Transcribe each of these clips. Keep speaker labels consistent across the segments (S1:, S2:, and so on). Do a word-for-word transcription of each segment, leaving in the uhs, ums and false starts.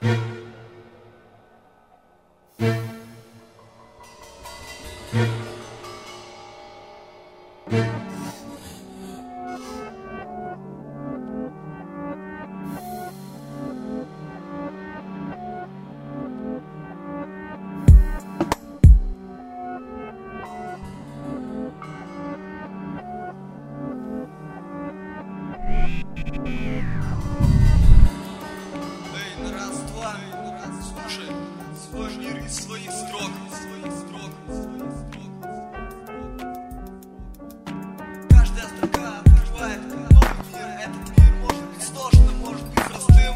S1: Эй, на раз, два, слушай, свой мир из своих строк, своих строк, своих строк. Каждая строка открывает новый мир. Этот мир может быть сложным, может быть простым,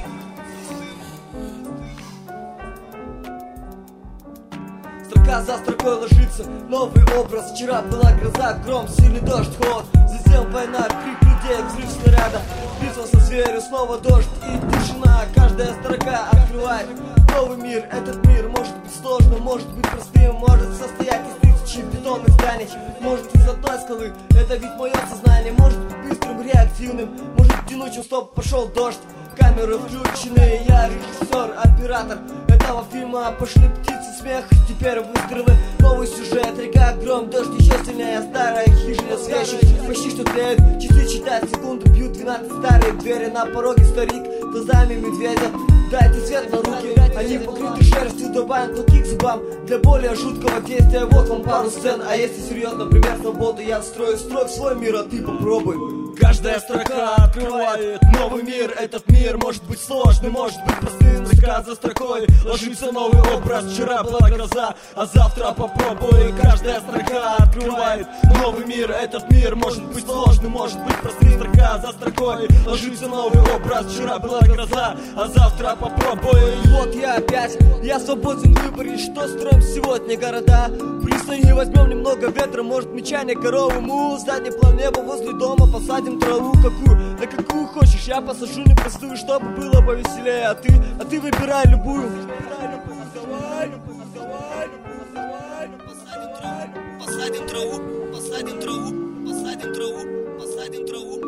S1: простым. Строка за строкой ложится новый образ. Вчера была гроза, гром, сильный дождь, холод. Затем война, крик людей, взрыв снаряда. Вписался зверю, снова дождь и тишина. Каждая строка открывает новый мир. Этот мир может быть сложным, может быть простым, может состоять из тысячи бетонных зданий, может из одной скалы. Это ведь мое сознание. Может быть быстрым, реактивным, может тянучим. Стоп, пошел дождь, камеры включены. Я режиссер, оператор этого фильма. Пошли птицы, смех, теперь выстрелы. Новый сюжет, река, гром, дождь еще сильнее. Старая хижина свечи, почти что тлеют. Часы читают, секунды бьют, двенадцать старые двери. На пороге старик, глазами медведя. Дайте свет на руки, они покрыты шерстью. Добавим клыки к зубам для более жуткого действия. Вот вам пару сцен, а если серьезно, например, свободу я строю. Строй в свой мир, а ты попробуй. Каждая строка открывает новый мир. Этот мир может быть сложным, может быть простым. Строка за строкой ложится новый образ. Вчера была гроза, а завтра попробуй. Каждая строка открывает новый мир. Этот мир может быть сложным, может быть простым. Строка за строкой ложится новый образ. Вчера была гроза, а завтра попробуй. И вот я опять, я свободен в выборе. Что строим сегодня города? Пристани возьмем немного ветра, может мечание коровы му. Задний план неба возле дома, посадим траву какую, да какую хочешь. Я посажу непростую, чтобы было повеселее. А ты, а ты выбирай любую. Посадим траву, посадим траву, посадим траву, посадим траву, посадим траву.